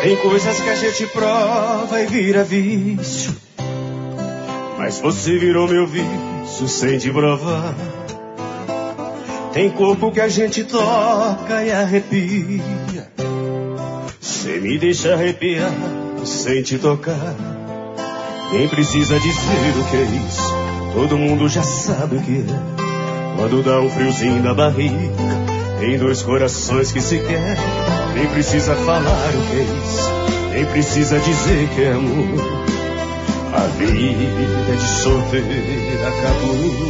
Tem coisas que a gente prova e vira vício, mas você virou meu vício sem te provar. Tem corpo que a gente toca e arrepia, cê me deixa arrepiar sem te tocar. Nem precisa dizer o que é isso, todo mundo já sabe o que é. Quando dá um friozinho na barriga, tem dois corações que se querem. Nem precisa falar o que é isso, nem precisa dizer que é amor. A vida de solteiro acabou.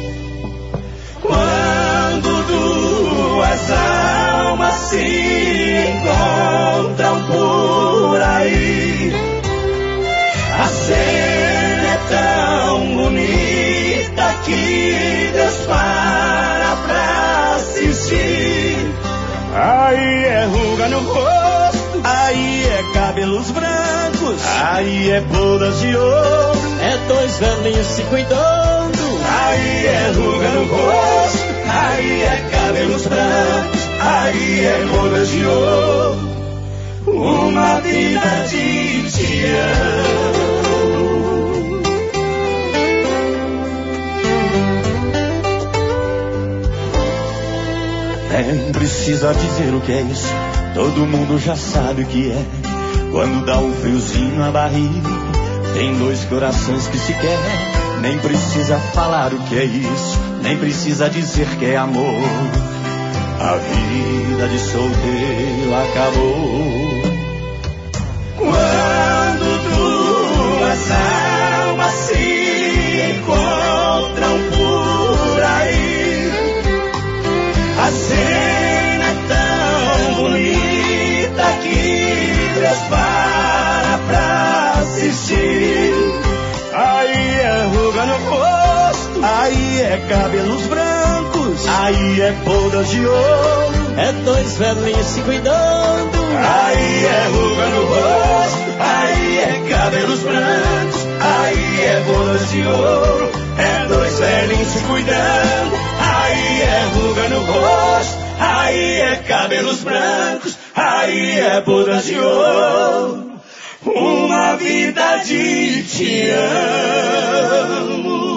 Quando duas almas se encontram por aí, a cena é tão bonita que Deus para pra assistir. Aí é ruga no rosto, Aí é cabelos brancos, aí é bodas de ouro, é dois velhinhos se cuidando. aí é ruga no rosto, Aí é cabelos brancos, aí é bodas de ouro, uma vida de te amo. Nem precisa dizer o que é isso, todo mundo já sabe o que é. Quando dá um friozinho na barriga, tem dois corações que se querem. Nem precisa falar o que é isso, nem precisa dizer que é amor. A vida de solteiro acabou. Quando duas almas se encontram por aí, a cena é tão bonita que Deus para pra assistir. aí é ruga no rosto, Aí é cabelos brancos, aí é bodas de ouro, É dois velhinhos se cuidando. aí é ruga no rosto, Aí é cabelos brancos, aí é bodas de ouro, é dois velhinhos se cuidando. Aí é ruga no rosto, aí é cabelos brancos, aí é bodas de ouro, uma vida de te amo.